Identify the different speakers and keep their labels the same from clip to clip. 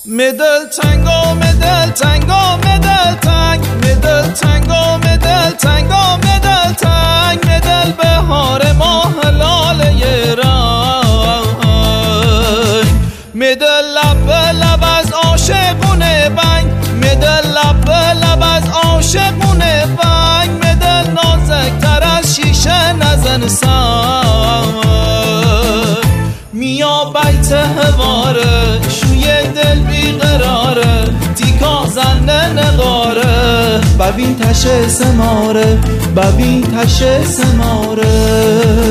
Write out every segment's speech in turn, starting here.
Speaker 1: مدل تنگو مدل تنگو مدل تنگ مدل تنگو مدل تنگو مدل تنگ مدل بهار ماه لاله رنگ مدل لب لب از عاشقونه بنگ مدل لب لب از عاشقونه بنگ مدل نازکتر از شیشه نزن سنگ میا بیت هواره شوی دل بیقراره تیکا زنه نقاره ببین تشه سماره ببین تشه سماره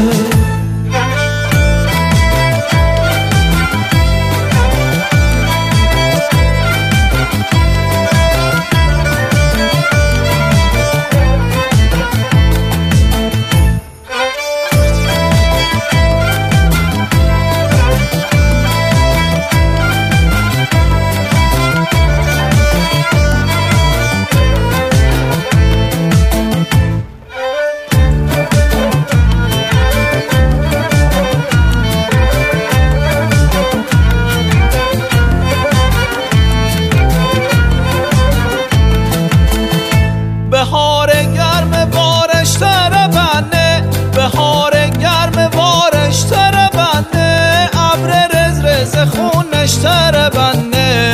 Speaker 1: بهار گرم بارش تره بنده بهار گرم بارش تره بنده ابر رز رز خونش تره بنده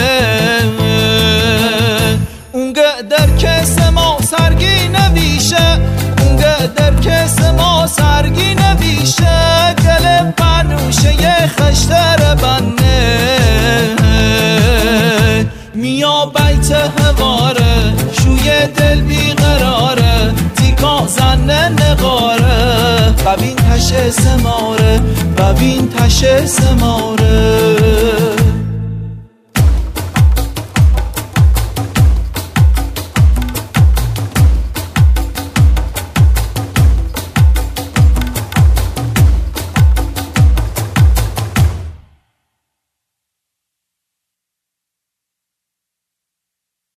Speaker 1: اون قدر کس ما سرگی نویشه اون قدر کس ما سرگی نویشه دل بنوشه یه خشتره بنده میا بیت هواره شوی دل بیقراره تیکا زنه نقاره ببین تشه سماره ببین تشه سماره